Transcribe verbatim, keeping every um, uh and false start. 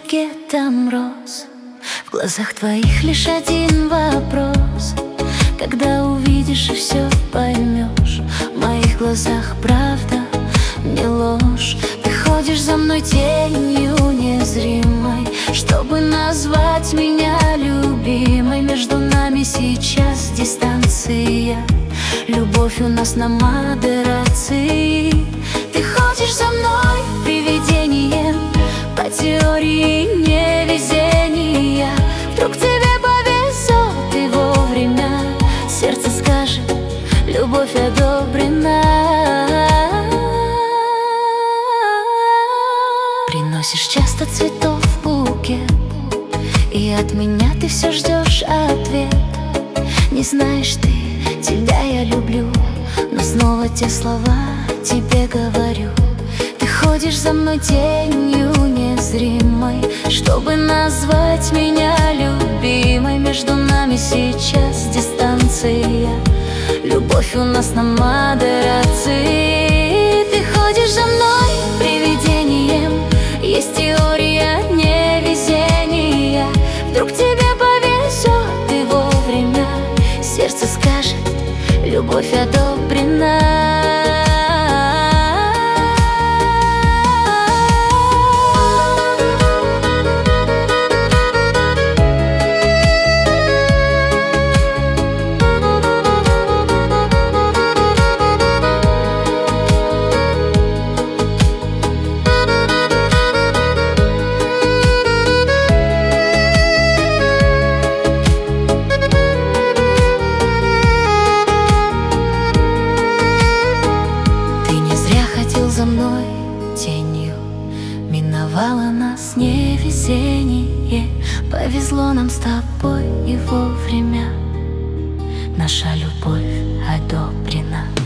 букетом роз. В глазах твоих лишь один вопрос: когда увидишь и все поймешь. В моих глазах правда, не ложь. Ты ходишь за мной тенью незримой, чтобы назвать меня любимой. Между нами сейчас дистанция, любовь у нас на модерации. Ты ходишь за мной привидением, по теории невезения. Вдруг тебе повезет и вовремя сердце скажет: любовь одобрена. Приносишь часто цветов букет, и от меня ты все ждешь ответ. Не знаешь ты, тебя я люблю, но снова те слова тебе говорю. Ты ходишь за мной тенью незримой, чтобы назвать меня любимой. Между нами сейчас дистанция, любовь у нас на модерации. Ты ходишь за мной привидением, есть теория невезения. Вдруг тебе повезет и вовремя сердце скажет: любовь одобрена. За мной тенью миновало нас невезение. Повезло нам с тобой и вовремя наша любовь одобрена.